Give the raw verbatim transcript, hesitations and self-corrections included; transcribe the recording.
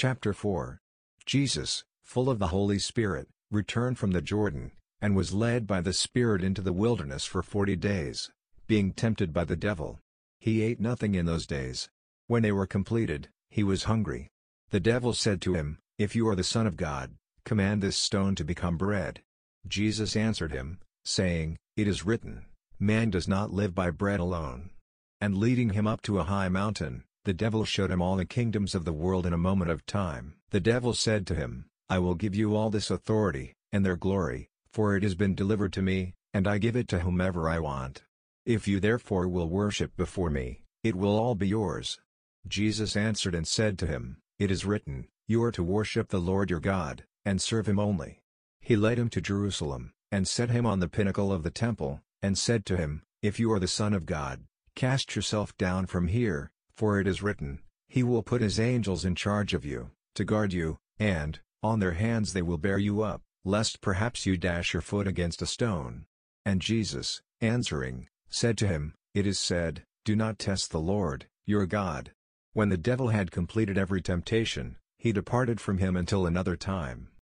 Chapter four. Jesus, full of the Holy Spirit, returned from the Jordan, and was led by the Spirit into the wilderness for forty days, being tempted by the devil. He ate nothing in those days. When they were completed, he was hungry. The devil said to him, "If you are the Son of God, command this stone to become bread." Jesus answered him, saying, "It is written, man does not live by bread alone." And leading him up to a high mountain, the devil showed him all the kingdoms of the world in a moment of time. The devil said to him, "I will give you all this authority, and their glory, for it has been delivered to me, and I give it to whomever I want. If you therefore will worship before me, it will all be yours." Jesus answered and said to him, "It is written, you are to worship the Lord your God, and serve him only." He led him to Jerusalem, and set him on the pinnacle of the temple, and said to him, "If you are the Son of God, cast yourself down from here, for it is written, he will put his angels in charge of you, to guard you, and, on their hands they will bear you up, lest perhaps you dash your foot against a stone." And Jesus, answering, said to him, "It is said, do not test the Lord, your God." When the devil had completed every temptation, he departed from him until another time.